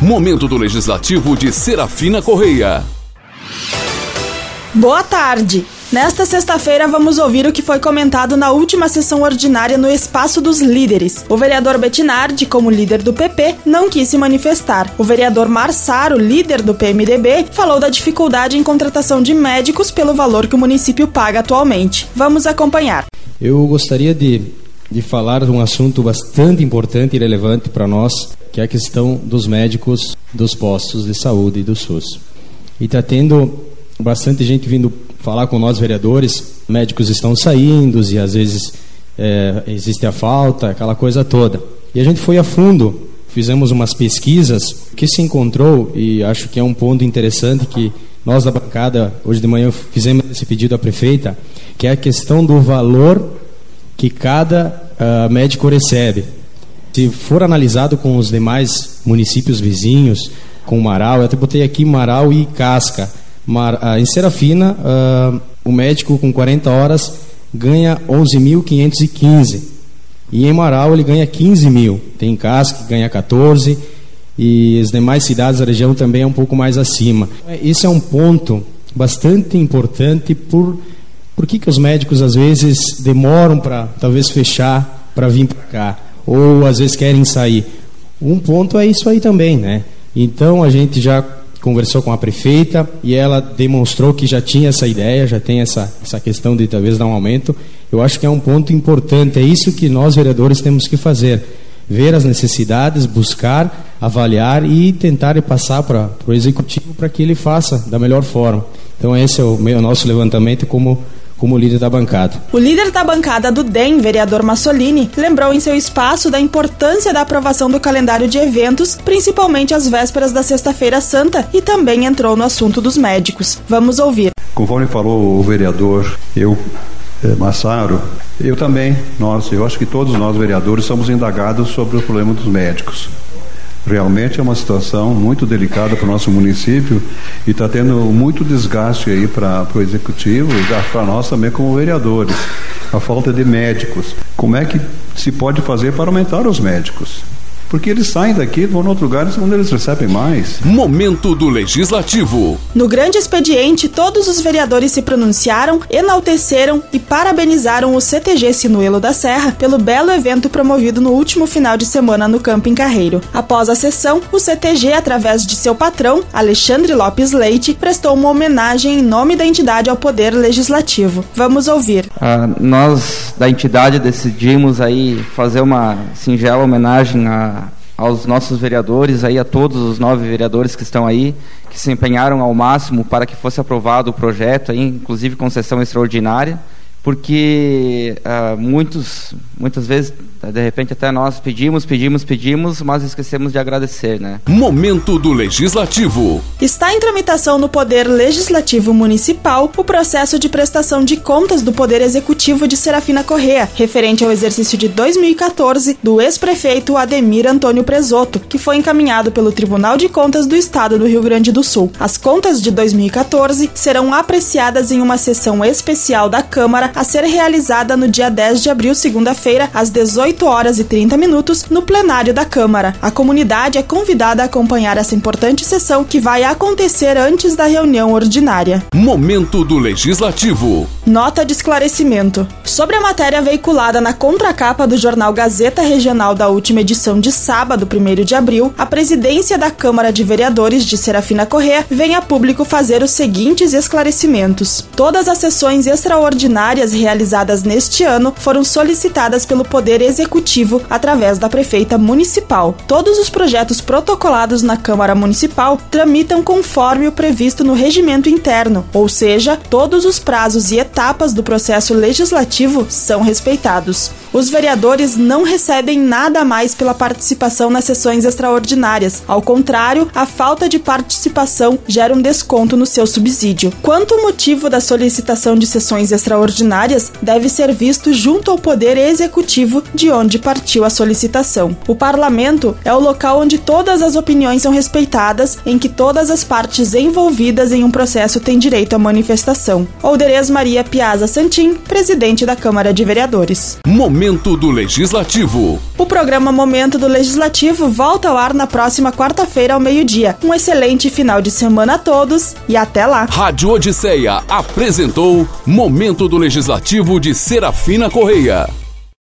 Momento do Legislativo de Serafina Correia. Boa tarde! Nesta sexta-feira vamos ouvir o que foi comentado na última sessão ordinária no Espaço dos Líderes. O vereador Bettinardi, como líder do PP, não quis se manifestar. O vereador Marsaro, líder do PMDB, falou da dificuldade em contratação de médicos pelo valor que o município paga atualmente. Vamos acompanhar. Eu gostaria de falar de um assunto bastante importante e relevante para nós, que é a questão dos médicos dos postos de saúde do SUS. E está tendo bastante gente vindo falar com nós vereadores, médicos estão saindo e às vezes existe a falta, aquela coisa toda. E a gente foi a fundo, fizemos umas pesquisas, que se encontrou, e acho que é um ponto interessante que nós da bancada, hoje de manhã, fizemos esse pedido à prefeita, que é a questão do valor que cada médico recebe. Se for analisado com os demais municípios vizinhos, com Marau, eu até botei aqui Marau e Casca. Em Serafina, o médico com 40 horas ganha 11.515 e em Marau ele ganha 15 mil. Tem Casca que ganha 14 e as demais cidades da região também é um pouco mais acima. Esse é um ponto bastante importante. Por que os médicos às vezes demoram para talvez fechar para vir para cá, ou às vezes querem sair? Um ponto é isso aí também, né? Então a gente já conversou com a prefeita e ela demonstrou que já tinha essa ideia, já tem essa questão de talvez dar um aumento. Eu acho que é um ponto importante, é isso que nós vereadores temos que fazer, ver as necessidades, buscar, avaliar e tentar passar para o executivo para que ele faça da melhor forma. Então esse é o nosso levantamento como líder da bancada. O líder da bancada do DEM, vereador Massolini, lembrou em seu espaço da importância da aprovação do calendário de eventos, principalmente às vésperas da Sexta-feira Santa, e também entrou no assunto dos médicos. Vamos ouvir. Conforme falou o vereador, Massaro, eu acho que todos nós vereadores somos indagados sobre o problema dos médicos. Realmente é uma situação muito delicada para o nosso município e está tendo muito desgaste aí para o executivo e para nós também como vereadores. A falta de médicos. Como é que se pode fazer para aumentar os médicos? Porque eles saem daqui, vão em outro lugar onde eles recebem mais. Momento do Legislativo. No grande expediente, todos os vereadores se pronunciaram, enalteceram e parabenizaram o CTG Sinuelo da Serra pelo belo evento promovido no último final de semana no Camping Carreiro. Após a sessão, o CTG, através de seu patrão, Alexandre Lopes Leite, prestou uma homenagem em nome da entidade ao Poder Legislativo. Vamos ouvir. Nós, da entidade, decidimos aí fazer uma singela homenagem aos nossos vereadores, aí a todos os 9 vereadores que estão aí, que se empenharam ao máximo para que fosse aprovado o projeto, aí, inclusive com sessão extraordinária, porque muitas vezes, de repente até nós pedimos, mas esquecemos de agradecer, né? Momento do Legislativo. Está em tramitação no Poder Legislativo Municipal o processo de prestação de contas do Poder Executivo de Serafina Correia, referente ao exercício de 2014 do ex-prefeito Ademir Antônio Presoto, que foi encaminhado pelo Tribunal de Contas do Estado do Rio Grande do Sul. As contas de 2014 serão apreciadas em uma sessão especial da Câmara a ser realizada no dia 10 de abril, segunda-feira, às 18h30, no plenário da Câmara. A comunidade é convidada a acompanhar essa importante sessão que vai acontecer antes da reunião ordinária. Momento do Legislativo. Nota de esclarecimento. Sobre a matéria veiculada na contracapa do jornal Gazeta Regional da última edição de sábado, 1º de abril, a presidência da Câmara de Vereadores de Serafina Correia vem a público fazer os seguintes esclarecimentos. Todas as sessões extraordinárias realizadas neste ano foram solicitadas pelo Poder Executivo através da Prefeita Municipal. Todos os projetos protocolados na Câmara Municipal tramitam conforme o previsto no regimento interno, ou seja, todos os prazos e etapas do processo legislativo são respeitados. Os vereadores não recebem nada mais pela participação nas sessões extraordinárias. Ao contrário, a falta de participação gera um desconto no seu subsídio. Quanto ao motivo da solicitação de sessões extraordinárias, deve ser visto junto ao Poder Executivo de onde partiu a solicitação. O Parlamento é o local onde todas as opiniões são respeitadas, em que todas as partes envolvidas em um processo têm direito à manifestação. Olderez Maria Maria Piazza Santin, presidente da Câmara de Vereadores. Momento do Legislativo. O programa Momento do Legislativo volta ao ar na próxima quarta-feira ao meio-dia. Um excelente final de semana a todos e até lá. Rádio Odisseia apresentou Momento do Legislativo de Serafina Correia.